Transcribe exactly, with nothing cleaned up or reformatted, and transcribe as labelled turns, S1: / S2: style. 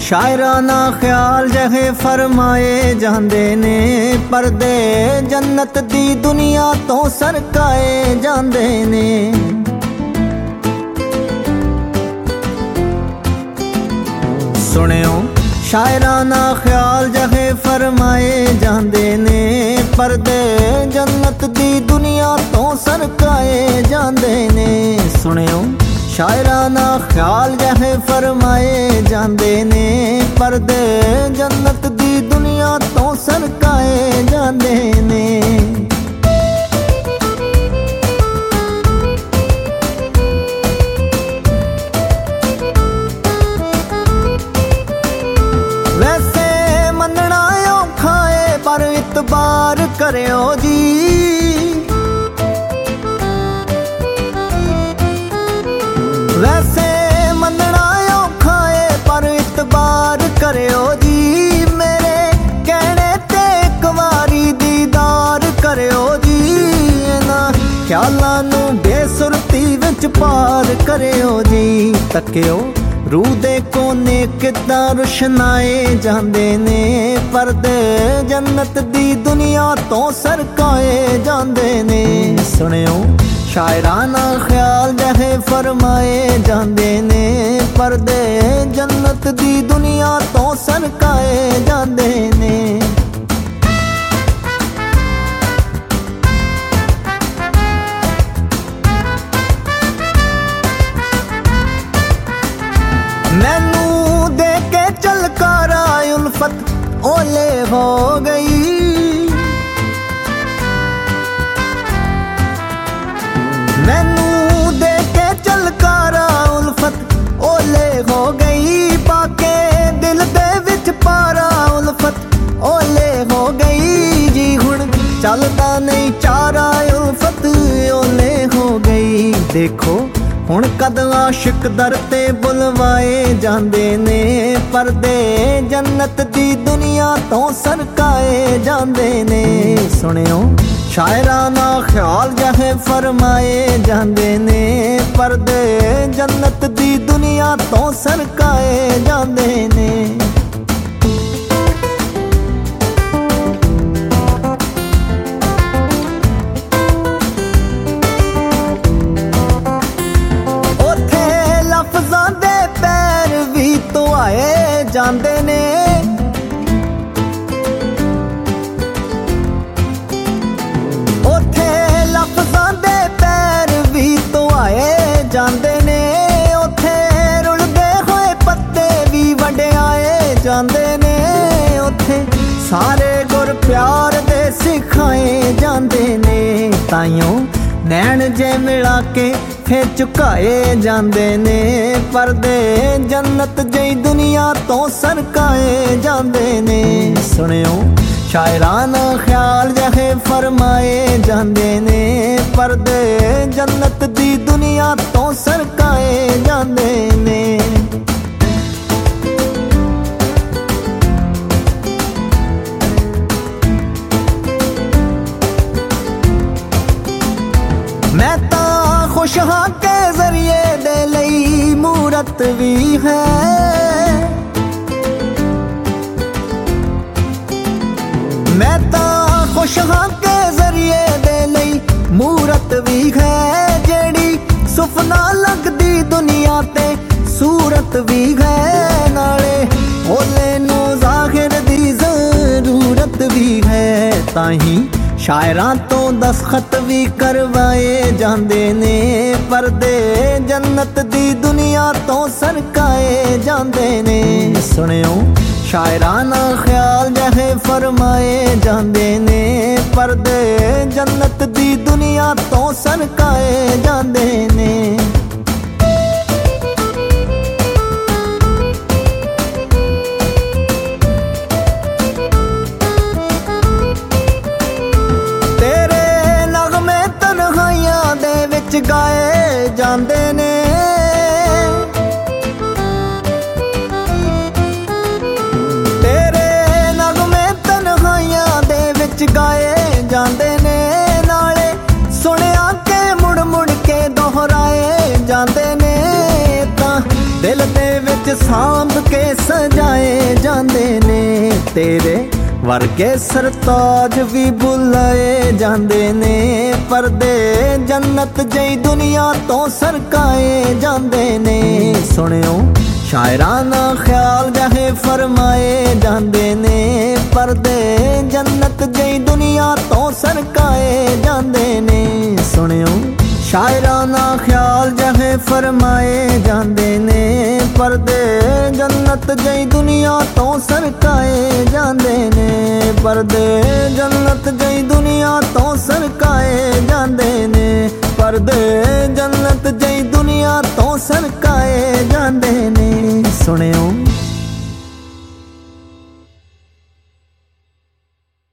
S1: शायरां ना ख्याल जहे फरमाए जांदे ने, परदे जन्नत दी दुनिया तो सरकाए जांदे ने। सुनियो शायरां ना ख्याल जहे फरमाए जांदे ने, परदे जन्नत दी दुनिया तो सरकाए जांदे ने। सुनियो शायरां ना ख्याल जहे फरमाए जांदे ने, परदे जन्नत दी दुनिया तो सरकाए जांदे ने। वैसे मनना औखा है पर इतबार करियो जी, वैसे मनना औखा है पर इतबार करियो जी। मेरे कहने ते एक वारी दीदार करियो जी, इन्हां ख्यालां नूं बेसुरती विच पार करियो जी। तकियो रूह दे कोने किद्दां रुशनाए जांदे ने, परदे जन्नत दी दुनिया तो सरकाए जांदे ने। सुनियो शायरां ना ख्याल जहे फरमाए जांदे ने, परदे जन्नत दी दुनिया तो सरकाए जांदे ने। मैनू दे के चलकारा उल्फत ओले हो गई, मैनू दे के चलकारा उल्फत ओले हो गई। पाके दिल दे विच पारा उल्फत ओले हो गई जी। हुण चलदा नहीं चारा उल्फत ओले हो गई। देखो हुण कद आशिक दर ते बुलवाए जांदे ने, परदे जन्नत दी दुनिया तो सरकाए जांदे ने। सुनियो शायरां ना ख्याल जहे फरमाए जांदे ने, परदे जन्नत दी दुनिया तो सरकाए जांदे ने। ओथे लफ्ज़ां दे पैर भी तो आए जांदे ने, लफ्ज़ां दे पैर भी तो आए जांदे ने। उथे रुलदे होए पत्ते भी वंडियाए जांदे ने, उथे सारे गुर प्यार दे सिखाए जांदे ने। ताइयों नैन जे मिला के फे झुकाए जांदे ने, परदे जन्नत जई दुनिया तो सरकाए जांदे ने। सुनियो शायरां ना ख्याल जहे फरमाए जांदे ने, परदे जन्नत दी दुनिया तो सरकाए जांदे ने। मैं तां खुश हां के जरिए दे लई मूरत भी है, मैं तां खुश हां के जरिए दे लई मूरत भी है। जेड़ी सुफना लगदी दुनिया ते सूरत भी है, नाले होले नू जाहिर दी जरूरत भी है। ताही शायरां तो दस्तखत भी करवाए जांदे ने, परदे जन्नत दी दुनिया तो सरकाए जांदे ने। सुनियो शायरां ना ख्याल जहे फरमाए जांदे ने, परदे जन्नत दी दुनिया तो सरकाए जांदे ने। तेरे नगमे तन्हाइयां दे विच गाए जांदे ने, गाए जांदे ने। नाले सुनिया के मुड़ मुड़ के दोहराए जांदे ने, तां दिल दे विच ਸਾਂਭ ਕੇ ਸਜਾਏ ਜਾਂਦੇ ਨੇ। ਤੇਰੇ ਵਰਗੇ ਸਰਤਾਜ ਵੀ ਬੁਲਾਏ ਜਾਂਦੇ ਨੇ। ਪਰਦੇ ਜੰਨਤ ਜਈ ਦੁਨੀਆ ਤੋਂ ਸਰਕਾਏ ਜਾਂਦੇ ਨੇ। ਸੁਣਿਓ ਸ਼ਾਇਰਾਂ ਦਾ ਖਿਆਲ ਜਹੇ ਫਰਮਾਏ ਜਾਂਦੇ ਨੇ। ਪਰਦੇ ਜੰਨਤ ਜਈ ਦੁਨੀਆ ਤੋਂ ਸਰਕਾਏ ਜਾਂਦੇ ਨੇ। ਸੁਣਿਓ ਸ਼ਾਇਰਾਂ ਦਾ ਖਿਆਲ ਜਹੇ ਫਰਮਾਏ ਜਾਂਦੇ ਨੇ। ਪਰਦੇ ਜੰਨਤ ਜਈ ਦੁਨੀਆ ਤੋਂ ਸਰਕਾਏ ਜਾਂਦੇ ਨੇ। ਪਰਦੇ ਜੰਨਤ ਜਈ ਦੁਨੀਆ ਤੋਂ ਸਰਕਾਏ ਜਾਂਦੇ ਨੇ। ਪਰਦੇ ਜੰਨਤ ਜਈ ਦੁਨੀਆ ਤੋਂ ਸਰਕਾਏ ਜਾਂਦੇ ਨੇ। ਸੁਣਿਓ